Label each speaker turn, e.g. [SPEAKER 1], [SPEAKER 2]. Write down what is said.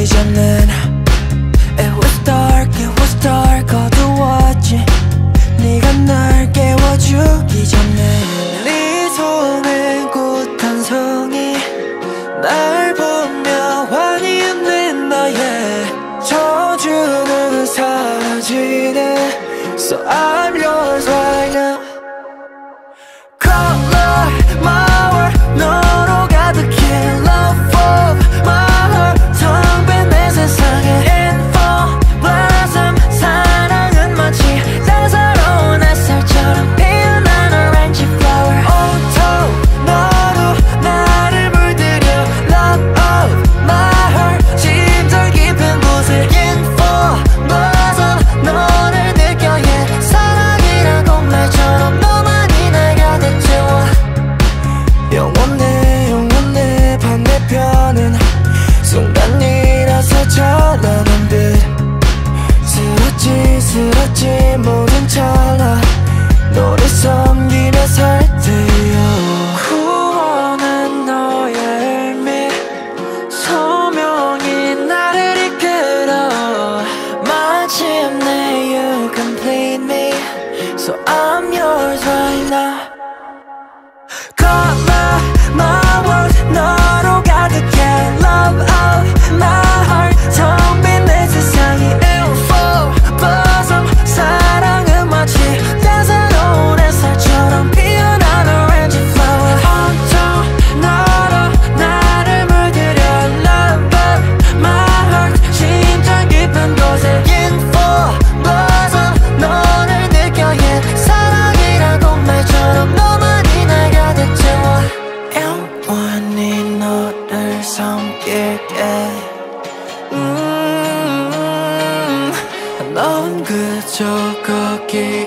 [SPEAKER 1] 오기 전엔 It was dark 어두웠지. 네가 날 깨워주기 전엔 네 손에 꽃 한 송이 날 보며 환히 웃는 너의 저주는 사라지네. So I'm yours right now. Color my world 너로 가득해. Love of my heart 텅 빈 내 세상에 Info blossom 사랑은 마치 따사로운 햇살처럼 피어난 orange flower. 온통 너로 나를 물들여. Love of my heart 심장 깊은 곳에 Info blossom 너를 느껴. Yeah 사랑이라고 말처럼 너만이 날 가득 채워. 영원해 반대편은 순간이라서 찬란한 빛. 스럽지 모든 찰나 너를 섬기며 살 테요. 구원한 너의 의미 소명이 나를 이끌어. 마침내 you complete me. So I'm yours right now. Color my world 너로 가득해. Love of my heart 텅 빈 내 세상이 Info blossom 사랑은 마치 따사로운 햇살처럼 피어난 orange flower. 온통 너로 나를 물들여. Love of my heart 심장 깊은 곳에 Info blossom 너를 느껴. Yeah 사랑이라고 말처럼 너만이 날 가득 채워. 영원히 너를 섬길게. 넌 그저 거기